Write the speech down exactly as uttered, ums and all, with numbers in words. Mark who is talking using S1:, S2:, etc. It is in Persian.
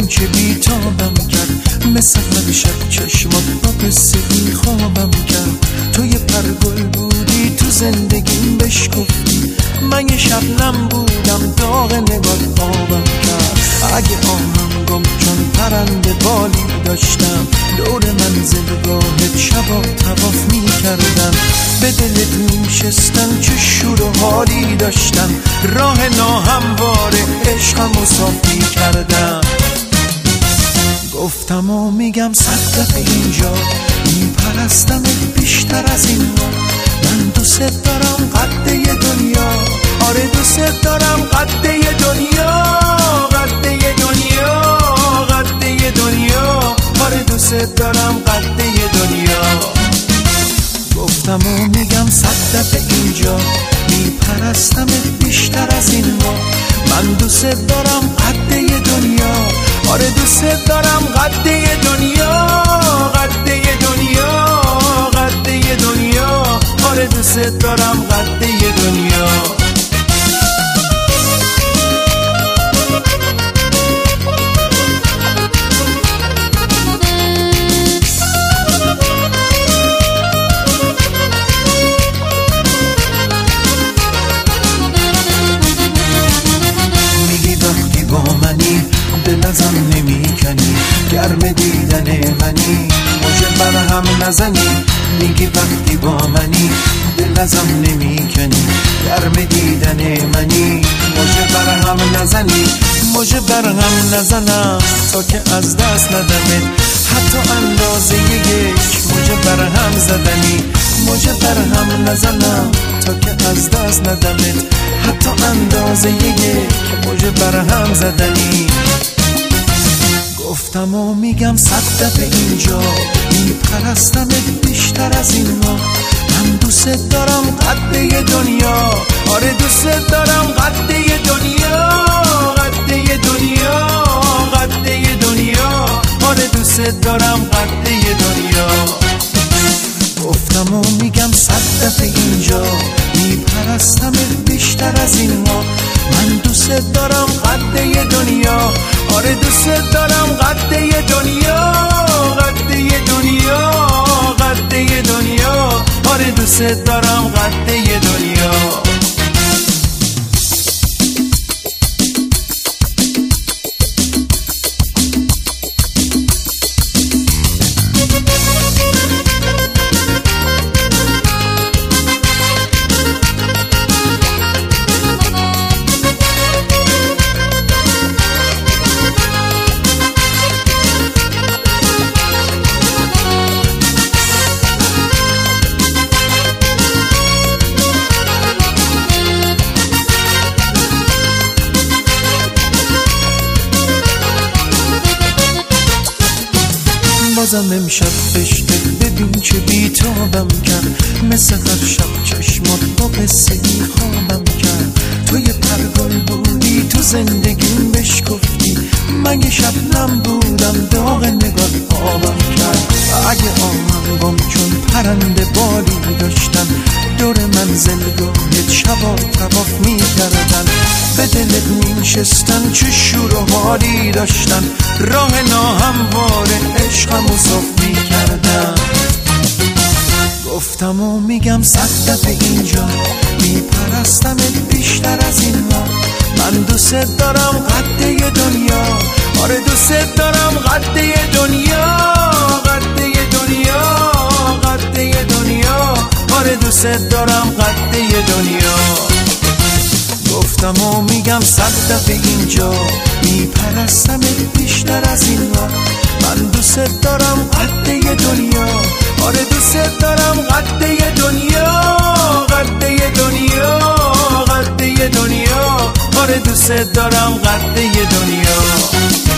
S1: ببین چه بیتابم کرد، مثل هر شب چشمات با قصه بی خوابم کرد. تو یه پرگل بودی تو زندگیم بشکفتی، من یه شبنم بودم داغ نگات آبم کرد. اگه آهم گم چون پرنده بالی داشتم، دور منزل راهت شبا طواف می کردم. به دلت می شستم چه شور و حالی داشتم، راه ناهموار عشقم و صاف می کردم. گفتم و میگم صد دفعه اینجا، می پرستمت بیشتر از این ما. من دوست دارم قده دنیا، آره دوست دارم قده دنیا، قده دنیا، قده دنیا، آره دوست دارم قده دنیا. گفتم و میگم صد دفعه اینجا، می پرستمت بیشتر از این ما. من دوست دارم قده دنیا، آره دوست دارم قده دنیا، قده دنیا، قده دنیا، آره دوست دارم قده دنیا. دل ازم نمی کنی، گرم دیدن منی، موجه برهم نزنی. میگی وقتی با منی، دل ازم نمی کنی، گرم دیدن منی، موجه برهم نزنی. موجه برهم نزنم تا که از دست ندمت، حتی اندازه یک موجه برهم زدنی. موجه برهم نزنم تا که از دست ندمت، حتی اندازه یک موجه برهم زدنی. گفتم و میگم صد دفعه اینجا، می پرستمت بیشتر از این ما. من دوست دارم قده دنیا، آره دوست دارم قده دنیا، قده دنیا، قده دنیا، آره دوست دارم قده دنیا. گفتم و میگم صد دفعه اینجا، می پرستمت بیشتر از این ما. من دوست دارم قده دنیا، آره دوست دارم قده دنیا، قده دنیا، قده دنیا، آره دوست دارم قده دنیا. بازم امشب بشته ببین چه بیتابم کرد، مثل هر شب چشمات با قصه بی خوابم کرد. تو یه پرگل بودی تو زندگیم بشکفتی، من یه شبنم بودم داغ نگات آبم کرد. اگه آمم گم چون پرنده بالی داشتم، دور منزل راهت شبا طواف می کردن. به دلت می شستن چه شور و حالی داشتن، راه ناهموار عشقم و صاف می کردن. گفتم و میگم صد دفعه اینجا، می پرستمت بیشتر از این ما. من دوست دارم قده دنیا، آره دوست دارم قده دنیا، قده دنیا، قده دنیا، آره دوست دارم قده دنیا. گفتم و میگم صد دفعه اینجا، می پرستمت بیشتر از این ما. من دوست دارم قده دنیا، آره دوست دارم قده دنیا، قده دنیا، قده دنیا، آره دوست دارم قده دنیا.